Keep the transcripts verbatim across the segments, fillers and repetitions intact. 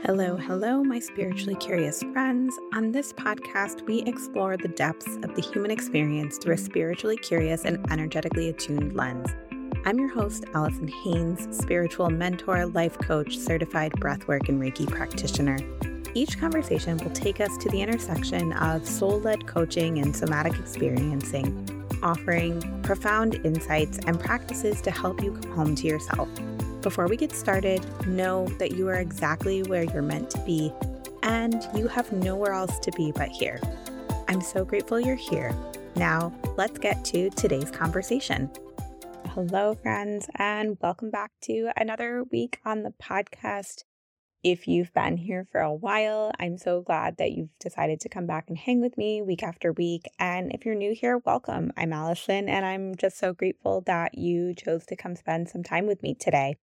Hello, hello, my spiritually curious friends. On this podcast, we explore the depths of the human experience through a spiritually curious and energetically attuned lens. I'm your host, Allison Haynes, spiritual mentor, life coach, certified breathwork and Reiki practitioner. Each conversation will take us to the intersection of soul-led coaching and somatic experiencing, offering profound insights and practices to help you come home to yourself. Before we get started, know that you are exactly where you're meant to be, and you have nowhere else to be but here. I'm so grateful you're here. Now, let's get to today's conversation. Hello, friends, and welcome back to another week on the podcast. If you've been here for a while, I'm so glad that you've decided to come back and hang with me week after week. And if you're new here, welcome. I'm Allison, and I'm just so grateful that you chose to come spend some time with me today.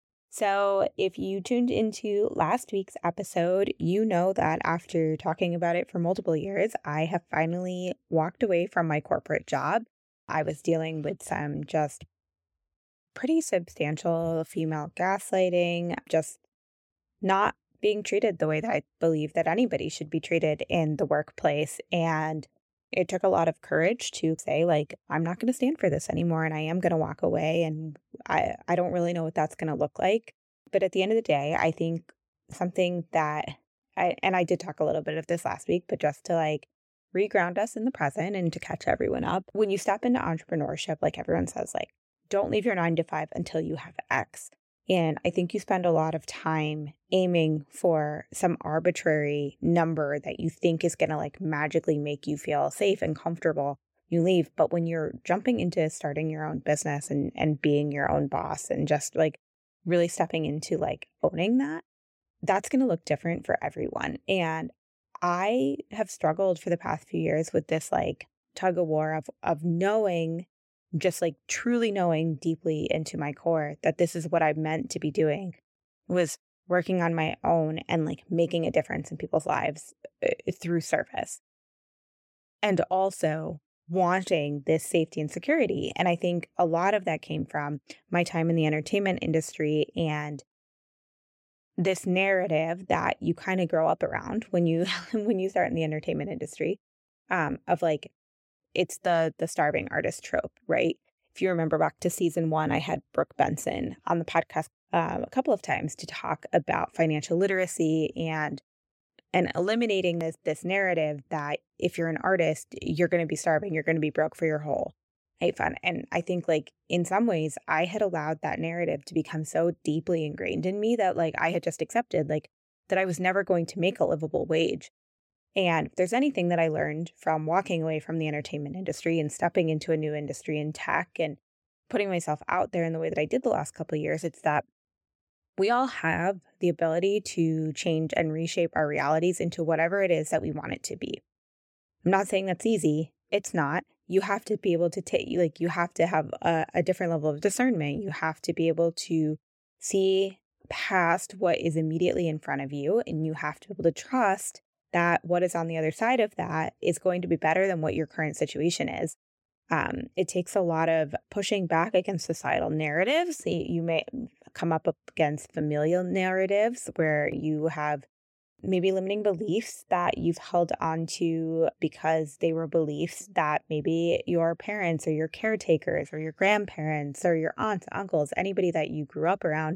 So if you tuned into last week's episode, you know that after talking about it for multiple years, I have finally walked away from my corporate job. I was dealing with some just pretty substantial female gaslighting, just not being treated the way that I believe that anybody should be treated in the workplace. And it took a lot of courage to say, like, I'm not going to stand for this anymore, and I am going to walk away. And I, I don't really know what that's going to look like. But at the end of the day, I think something that I, and I did talk a little bit of this last week, but just to like reground us in the present and to catch everyone up. When you step into entrepreneurship, like everyone says, like, don't leave your nine to five until you have X. And I think you spend a lot of time aiming for some arbitrary number that you think is going to like magically make you feel safe and comfortable. You leave. But when you're jumping into starting your own business and, and being your own boss and just like really stepping into like owning that, that's going to look different for everyone. And I have struggled for the past few years with this like tug of war of, of knowing just like truly knowing deeply into my core that this is what I meant to be doing, was working on my own and like making a difference in people's lives uh, through service. And also wanting this safety and security. And I think a lot of that came from my time in the entertainment industry and this narrative that you kind of grow up around when you when you start in the entertainment industry, um, of like, it's the the starving artist trope, right? If you remember back to season one, I had Brooke Benson on the podcast um, a couple of times to talk about financial literacy and and eliminating this this narrative that if you're an artist, you're going to be starving, you're going to be broke for your whole life. And and I think like in some ways, I had allowed that narrative to become so deeply ingrained in me that like I had just accepted like that I was never going to make a livable wage. And if there's anything that I learned from walking away from the entertainment industry and stepping into a new industry in tech and putting myself out there in the way that I did the last couple of years, it's that we all have the ability to change and reshape our realities into whatever it is that we want it to be. I'm not saying that's easy. It's not. You have to be able to take, like, you have to have a, a different level of discernment. You have to be able to see past what is immediately in front of you, and you have to be able to trust that what is on the other side of that is going to be better than what your current situation is. Um, it takes a lot of pushing back against societal narratives. You may come up against familial narratives where you have maybe limiting beliefs that you've held on to because they were beliefs that maybe your parents or your caretakers or your grandparents or your aunts, uncles, anybody that you grew up around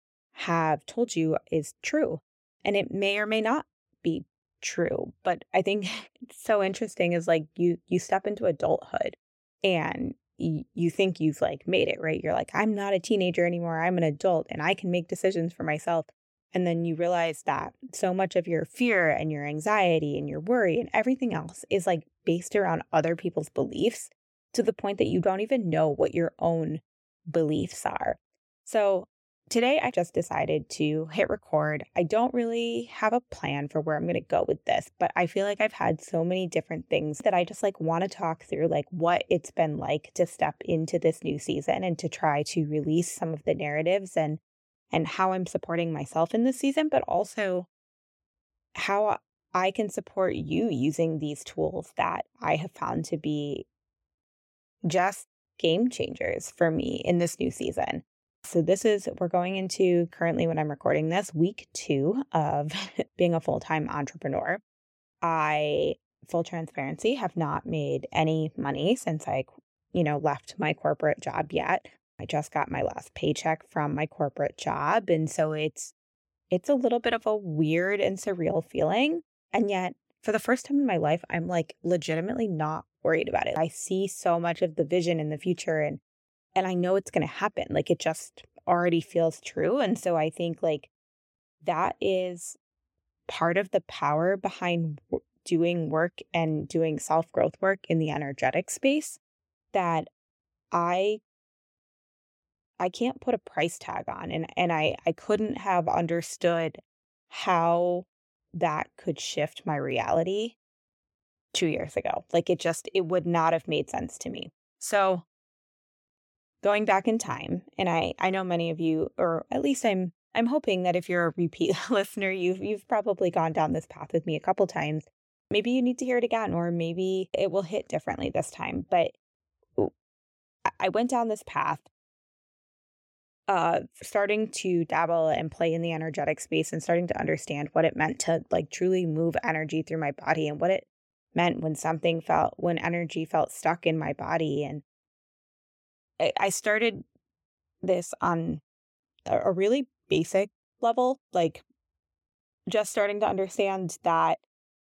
have told you is true. And it may or may not be true. But I think it's so interesting is like you you step into adulthood and you, you think you've like made it, right? You're like, I'm not a teenager anymore. I'm an adult and I can make decisions for myself. And then you realize that so much of your fear and your anxiety and your worry and everything else is like based around other people's beliefs to the point that you don't even know what your own beliefs are. So today, I just decided to hit record. I don't really have a plan for where I'm going to go with this, but I feel like I've had so many different things that I just like want to talk through, like what it's been like to step into this new season and to try to release some of the narratives and and how I'm supporting myself in this season, but also how I can support you using these tools that I have found to be just game changers for me in this new season. So this is, we're going into currently when I'm recording this, week two of being a full-time entrepreneur. I, full transparency, have not made any money since I, you know, left my corporate job yet. I just got my last paycheck from my corporate job. And so it's, it's a little bit of a weird and surreal feeling. And yet for the first time in my life, I'm like legitimately not worried about it. I see so much of the vision in the future and and I know it's going to happen. Like it just already feels true. And so I think like that is part of the power behind w- doing work and doing self-growth work in the energetic space that I I can't put a price tag on. And and I I couldn't have understood how that could shift my reality two years ago. Like it just, it would not have made sense to me. So going back in time, and I, I know many of you, or at least I'm I'm hoping that if you're a repeat listener, you've you've probably gone down this path with me a couple times. Maybe you need to hear it again, or maybe it will hit differently this time. But I I went down this path, uh, starting to dabble and play in the energetic space and starting to understand what it meant to like truly move energy through my body and what it meant when something felt, when energy felt stuck in my body. And I I started this on a a really basic level, like just starting to understand that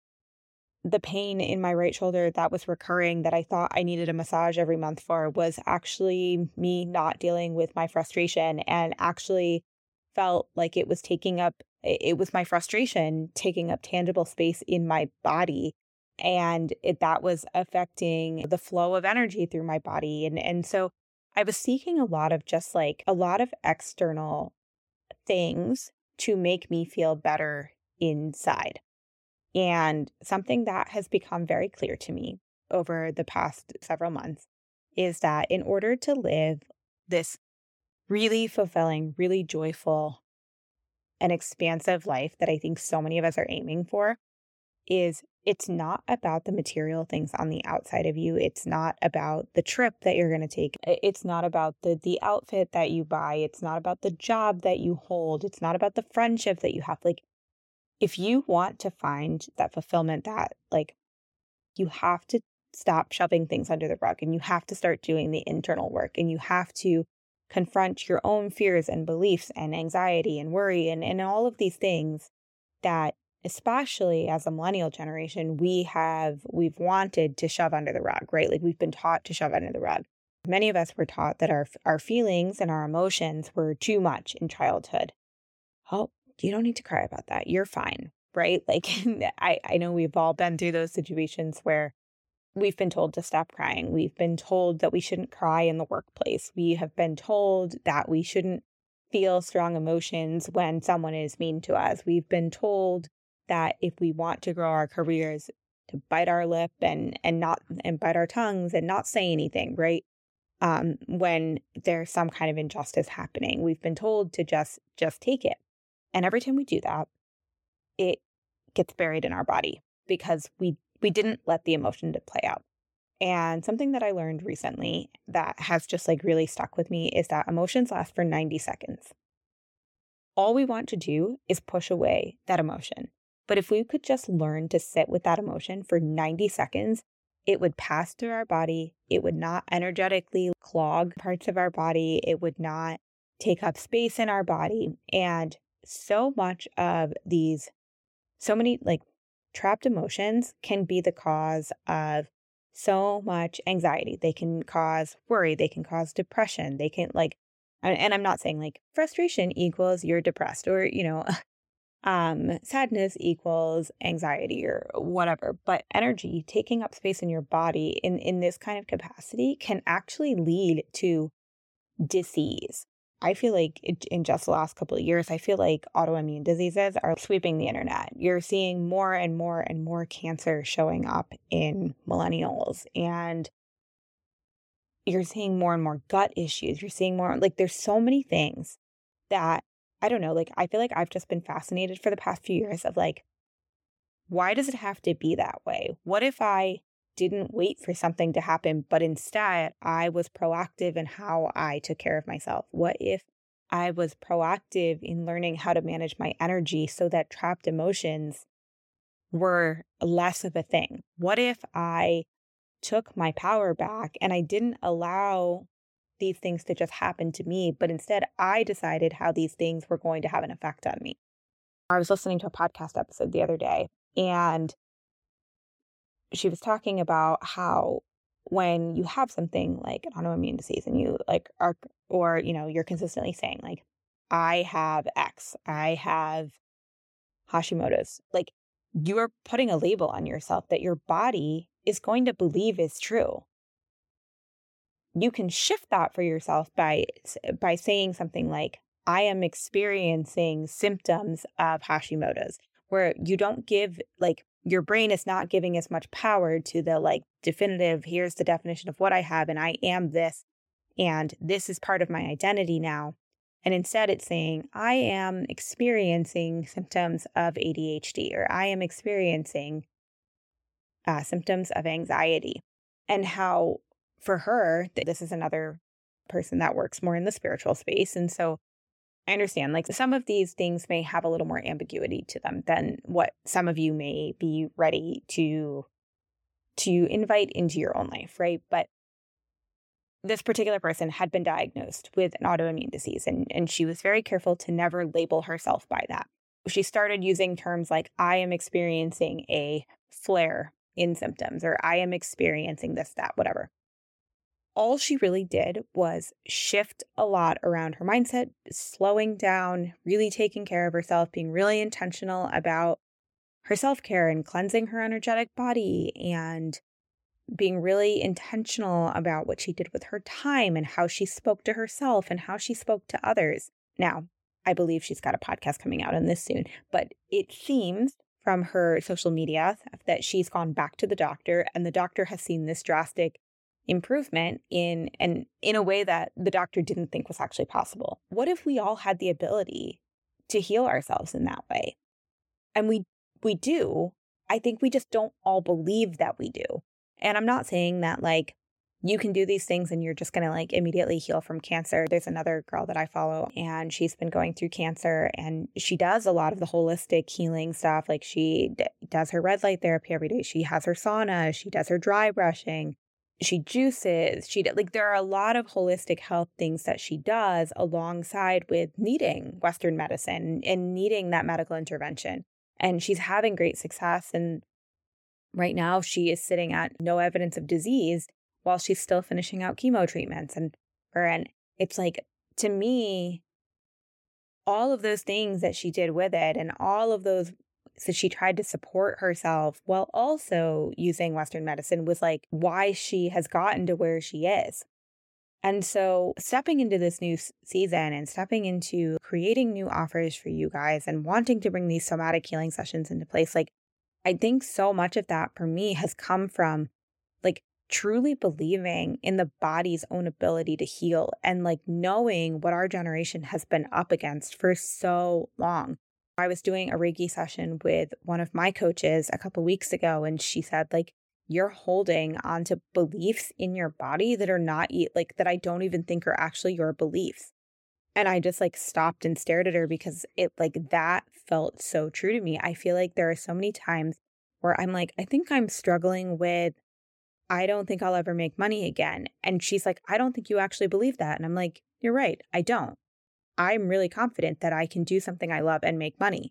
the pain in my right shoulder that was recurring that I thought I needed a massage every month for was actually me not dealing with my frustration and actually felt like it was taking up, it it was my frustration taking up tangible space in my body. And it, that was affecting the flow of energy through my body. And, and so I was seeking a lot of just like a lot of external things to make me feel better inside. And something that has become very clear to me over the past several months is that in order to live this really fulfilling, really joyful, and expansive life that I think so many of us are aiming for, is it's not about the material things on the outside of you. It's not about the trip that you're going to take. It's not about the the outfit that you buy. It's not about the job that you hold. It's not about the friendship that you have. Like, if you want to find that fulfillment, that like you have to stop shoving things under the rug and you have to start doing the internal work and you have to confront your own fears and beliefs and anxiety and worry and, and all of these things that especially as a millennial generation, we have, we've wanted to shove under the rug, right? Like we've been taught to shove under the rug. Many of us were taught that our, our feelings and our emotions were too much in childhood. Oh, you don't need to cry about that. You're fine, right? Like I, I know we've all been through those situations where we've been told to stop crying. We've been told that we shouldn't cry in the workplace. We have been told that we shouldn't feel strong emotions when someone is mean to us. We've been told that if we want to grow our careers, to bite our lip and and not and bite our tongues and not say anything, right? Um, when there's some kind of injustice happening, we've been told to just just take it. And every time we do that, it gets buried in our body because we we didn't let the emotion to play out. And something that I learned recently that has just like really stuck with me is that emotions last for ninety seconds. All we want to do is push away that emotion. But if we could just learn to sit with that emotion for ninety seconds, it would pass through our body. It would not energetically clog parts of our body. It would not take up space in our body. And so much of these, so many like trapped emotions can be the cause of so much anxiety. They can cause worry. They can cause depression. They can like, and I'm not saying like frustration equals you're depressed or, you know, um, sadness equals anxiety or whatever, but energy taking up space in your body in, in this kind of capacity can actually lead to disease. I feel like it, in just the last couple of years, I feel like autoimmune diseases are sweeping the internet. You're seeing more and more and more cancer showing up in millennials, and you're seeing more and more gut issues. You're seeing more, like, there's so many things that, I don't know, like, I feel like I've just been fascinated for the past few years of like, why does it have to be that way? What if I didn't wait for something to happen, but instead I was proactive in how I took care of myself? What if I was proactive in learning how to manage my energy so that trapped emotions were less of a thing? What if I took my power back and I didn't allow these things to just happen to me, but instead I decided how these things were going to have an effect on me? I was listening to a podcast episode the other day, and she was talking about how when you have something like an autoimmune disease and you like are, or, you know, you're consistently saying like, I have X, I have Hashimoto's, like you are putting a label on yourself that your body is going to believe is true. You can shift that for yourself by, by saying something like, I am experiencing symptoms of Hashimoto's, where you don't give, like, your brain is not giving as much power to the like definitive, here's the definition of what I have, and I am this, and this is part of my identity now. And instead it's saying, I am experiencing symptoms of A D H D, or I am experiencing uh, symptoms of anxiety. And how for her, this is another person that works more in the spiritual space. And so I understand, like, some of these things may have a little more ambiguity to them than what some of you may be ready to, to invite into your own life, right? But this particular person had been diagnosed with an autoimmune disease, and, and she was very careful to never label herself by that. She started using terms like, I am experiencing a flare in symptoms, or I am experiencing this, that, whatever. All she really did was shift a lot around her mindset, slowing down, really taking care of herself, being really intentional about her self-care and cleansing her energetic body, and being really intentional about what she did with her time and how she spoke to herself and how she spoke to others. Now, I believe she's got a podcast coming out on this soon, but it seems from her social media that she's gone back to the doctor, and the doctor has seen this drastic improvement in and in a way that the doctor didn't think was actually possible. What if we all had the ability to heal ourselves in that way? And we we do. I think we just don't all believe that we do. And I'm not saying that like you can do these things and you're just going to like immediately heal from cancer. There's another girl that I follow, and she's been going through cancer, and she does a lot of the holistic healing stuff. Like she d- does her red light therapy every day. She has her sauna. She does her dry brushing. She juices, she like there are a lot of holistic health things that she does alongside with needing Western medicine and needing that medical intervention. And she's having great success. And right now she is sitting at no evidence of disease while she's still finishing out chemo treatments. And her, and it's like, to me, all of those things that she did with it, and all of those, so she tried to support herself while also using Western medicine, was like why she has gotten to where she is. And so stepping into this new season and stepping into creating new offers for you guys and wanting to bring these somatic healing sessions into place, like I think so much of that for me has come from like truly believing in the body's own ability to heal, and like knowing what our generation has been up against for so long. I was doing a Reiki session with one of my coaches a couple weeks ago, and she said, like, you're holding onto beliefs in your body that are not, like, that I don't even think are actually your beliefs. And I just, like, stopped and stared at her because it, like, that felt so true to me. I feel like there are so many times where I'm like, I think I'm struggling with, I don't think I'll ever make money again. And she's like, I don't think you actually believe that. And I'm like, you're right, I don't. I'm really confident that I can do something I love and make money.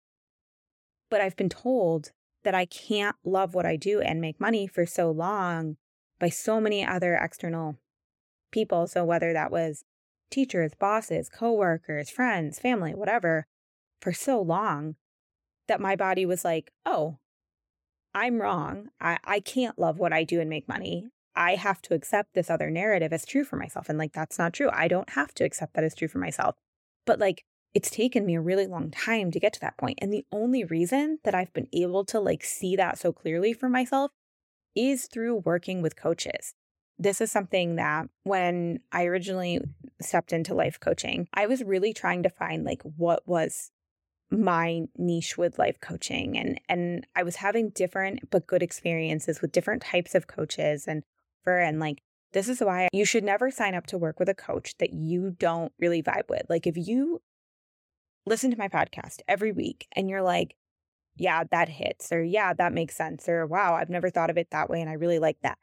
But I've been told that I can't love what I do and make money for so long by so many other external people. So whether that was teachers, bosses, coworkers, friends, family, whatever, for so long that my body was like, oh, I'm wrong. I, I can't love what I do and make money. I have to accept this other narrative as true for myself. And like, that's not true. I don't have to accept that as true for myself. But like, it's taken me a really long time to get to that point. And the only reason that I've been able to like see that so clearly for myself is through working with coaches. This is something that when I originally stepped into life coaching, I was really trying to find like what was my niche with life coaching. And, and I was having different but good experiences with different types of coaches, and for, and like This is why you should never sign up to work with a coach that you don't really vibe with. Like if you listen to my podcast every week and you're like, yeah, that hits, or yeah, that makes sense, or wow, I've never thought of it that way and I really like that.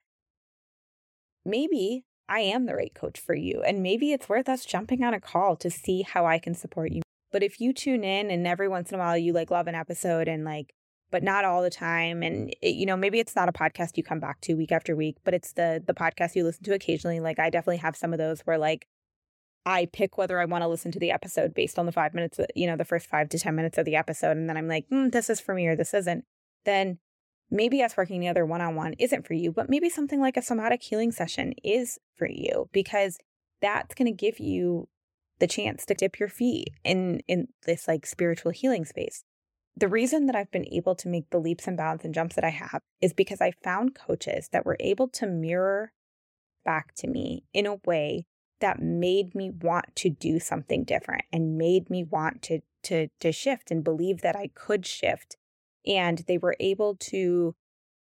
Maybe I am the right coach for you. And maybe it's worth us jumping on a call to see how I can support you. But if you tune in and every once in a while you like love an episode and like, but not all the time. And it, you know, maybe it's not a podcast you come back to week after week, but it's the the podcast you listen to occasionally. Like I definitely have some of those where like I pick whether I want to listen to the episode based on the five minutes, you know, the first five to ten minutes of the episode. And then I'm like, mm, this is for me or this isn't. Then maybe us working together one-on-one isn't for you, but maybe something like a somatic healing session is for you, because that's going to give you the chance to dip your feet in, in this like spiritual healing space. The reason that I've been able to make the leaps and bounds and jumps that I have is because I found coaches that were able to mirror back to me in a way that made me want to do something different and made me want to, to, to shift and believe that I could shift. And they were able to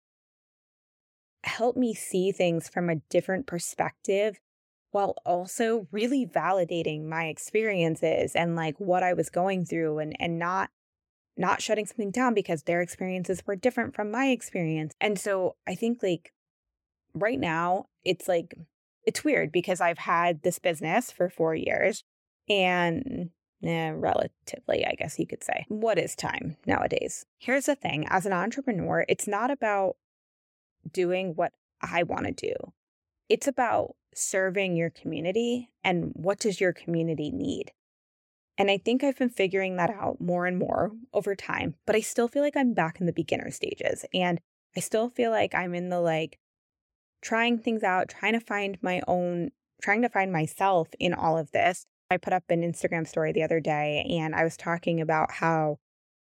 help me see things from a different perspective while also really validating my experiences and like what I was going through, and, and not, not shutting something down because their experiences were different from my experience. And so I think like right now it's like, it's weird because I've had this business for four years and eh, relatively, I guess you could say. What is time nowadays? Here's the thing. As an entrepreneur, it's not about doing what I want to do. It's about serving your community and what does your community need? And I think I've been figuring that out more and more over time, but I still feel like I'm back in the beginner stages. And I still feel like I'm in the like, trying things out, trying to find my own, trying to find myself in all of this. I put up an Instagram story the other day and I was talking about how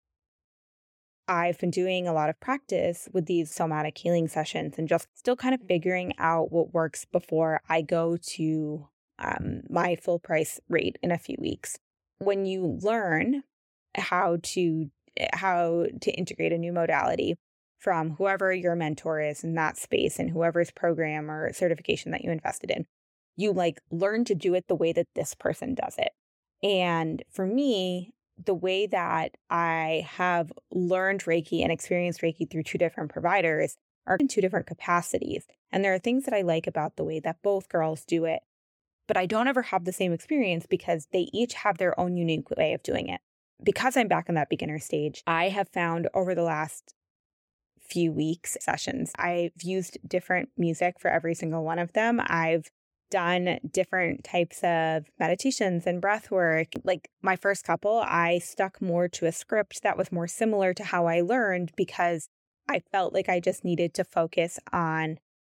I've been doing a lot of practice with these somatic healing sessions and just still kind of figuring out what works before I go to um, my full price rate in a few weeks. When you learn how to how to integrate a new modality from whoever your mentor is in that space and whoever's program or certification that you invested in, you like learn to do it the way that this person does it. And for me, the way that I have learned Reiki and experienced Reiki through two different providers are in two different capacities. And there are things that I like about the way that both girls do it, but I don't ever have the same experience because they each have their own unique way of doing it. Because I'm back in that beginner stage, I have found over the last few weeks sessions, I've used different music for every single one of them. I've done different types of meditations and breath work. Like my first couple, I stuck more to a script that was more similar to how I learned because I felt like I just needed to focus on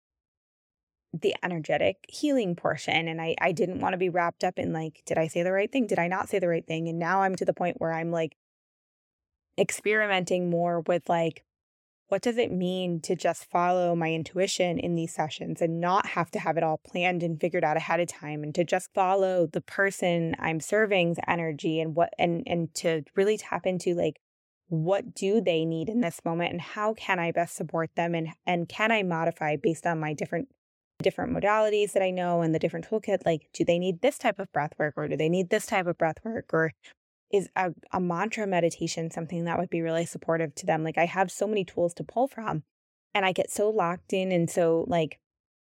the energetic healing portion. And I, I didn't want to be wrapped up in like, did I say the right thing? Did I not say the right thing? And now I'm to the point where I'm like experimenting more with like, what does it mean to just follow my intuition in these sessions and not have to have it all planned and figured out ahead of time, and to just follow the person I'm serving's energy and what and and to really tap into like, what do they need in this moment and how can I best support them, and and can I modify based on my different different modalities that I know and the different toolkit. Like, do they need this type of breath work, or do they need this type of breath work, or is a, a mantra meditation something that would be really supportive to them? Like, I have so many tools to pull from, and I get so locked in and so like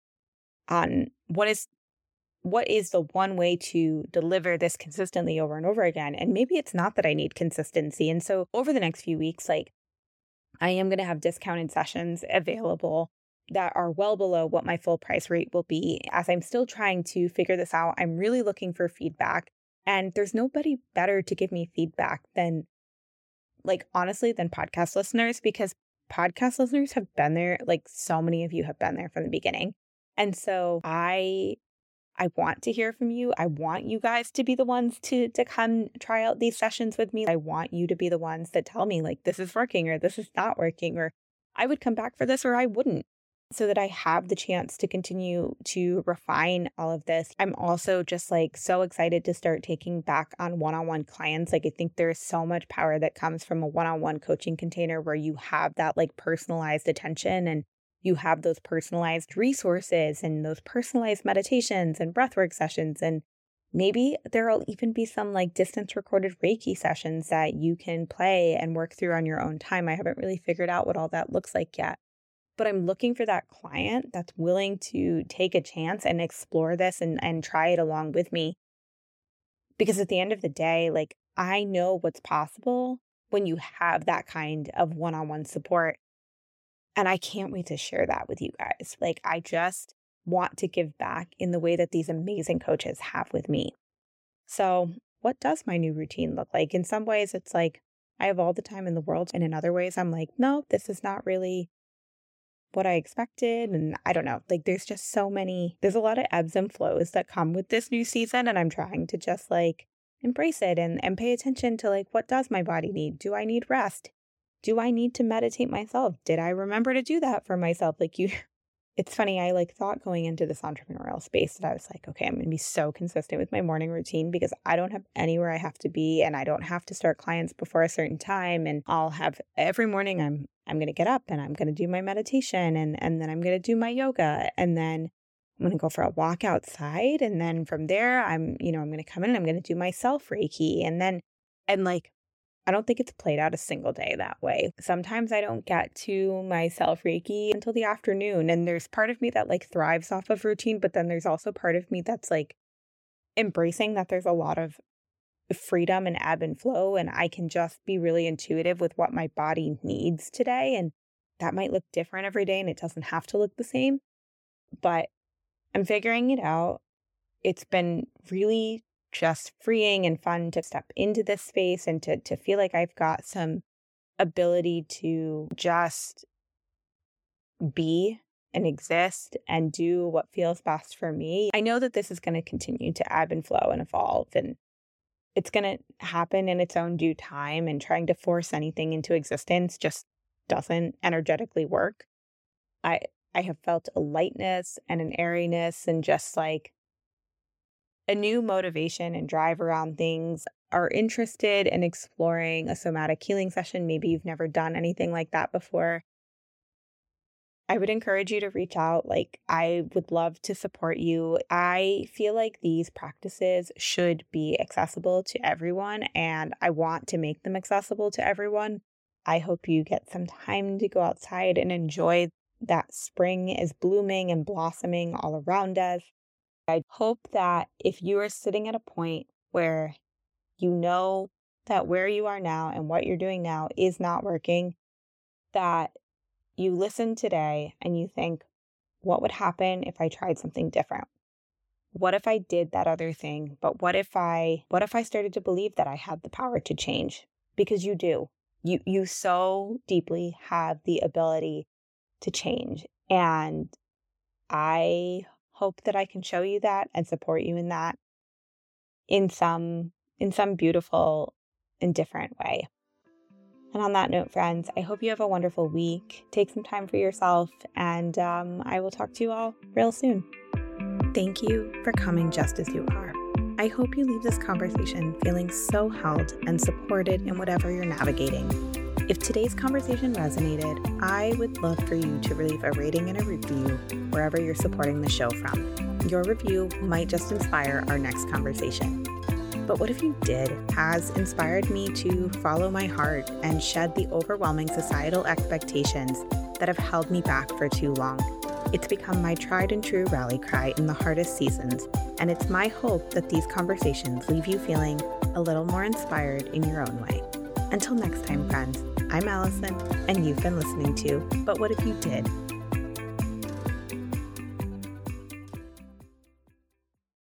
on what is what is the one way to deliver this consistently over and over again. And maybe it's not that I need consistency. And so over the next few weeks, like I am going to have discounted sessions available that are well below what my full price rate will be. As I'm still trying to figure this out, I'm really looking for feedback. And there's nobody better to give me feedback than, like, honestly, than podcast listeners, because podcast listeners have been there. Like, so many of you have been there from the beginning. And so I I want to hear from you. I want you guys to be the ones to to come try out these sessions with me. I want you to be the ones that tell me, like, this is working or this is not working, or I would come back for this or I wouldn't, so that I have the chance to continue to refine all of this. I'm also just like so excited to start taking back on one-on-one clients. Like, I think there's so much power that comes from a one-on-one coaching container where you have that like personalized attention and you have those personalized resources and those personalized meditations and breathwork sessions. And maybe there'll even be some like distance recorded Reiki sessions that you can play and work through on your own time. I haven't really figured out what all that looks like yet, but I'm looking for that client that's willing to take a chance and explore this and, and try it along with me. Because at the end of the day, like, I know what's possible when you have that kind of one-on-one support. And I can't wait to share that with you guys. Like, I just want to give back in the way that these amazing coaches have with me. So what does my new routine look like? In some ways, it's like I have all the time in the world. And in other ways, I'm like, no, this is not really what I expected. And I don't know, like there's just so many, there's a lot of ebbs and flows that come with this new season. And I'm trying to just like embrace it and, and pay attention to like, what does my body need? Do I need rest? Do I need to meditate myself? Did I remember to do that for myself? Like you, it's funny. I like thought going into this entrepreneurial space that I was like, okay, I'm going to be so consistent with my morning routine because I don't have anywhere I have to be and I don't have to start clients before a certain time. And I'll have every morning I'm, I'm going to get up and I'm going to do my meditation and, and then I'm going to do my yoga and then I'm going to go for a walk outside. And then from there, I'm, you know, I'm going to come in and I'm going to do my self Reiki. And then, and like, I don't think it's played out a single day that way. Sometimes I don't get to my self Reiki until the afternoon. And there's part of me that like thrives off of routine, but then there's also part of me that's like embracing that there's a lot of freedom and ebb and flow. And I can just be really intuitive with what my body needs today. And that might look different every day and it doesn't have to look the same, but I'm figuring it out. It's been really just freeing and fun to step into this space and to, to feel like I've got some ability to just be and exist and do what feels best for me. I know that this is going to continue to ebb and flow and evolve, and it's going to happen in its own due time, and trying to force anything into existence just doesn't energetically work. I I have felt a lightness and an airiness and just like a new motivation and drive around things. Are interested in exploring a somatic healing session. Maybe you've never done anything like that before. I would encourage you to reach out. Like, I would love to support you. I feel like these practices should be accessible to everyone, and I want to make them accessible to everyone. I hope you get some time to go outside and enjoy that spring is blooming and blossoming all around us. I hope that if you are sitting at a point where you know that where you are now and what you're doing now is not working, that you listen today and you think, what would happen if I tried something different? What if I did that other thing? But what if I, what if I started to believe that I had the power to change? Because you do. You, you so deeply have the ability to change. And I hope that I can show you that and support you in that in some in some beautiful and different way. And on that note, friends, I hope you have a wonderful week. Take some time for yourself, and um, I will talk to you all real soon. Thank you for coming just as you are. I hope you leave this conversation feeling so held and supported in whatever you're navigating. If today's conversation resonated, I would love for you to leave a rating and a review wherever you're supporting the show from. Your review might just inspire our next conversation. But what if you did has inspired me to follow my heart and shed the overwhelming societal expectations that have held me back for too long? It's become my tried and true rally cry in the hardest seasons, and it's my hope that these conversations leave you feeling a little more inspired in your own way. Until next time, friends, I'm Allison, and you've been listening to But What If You Did?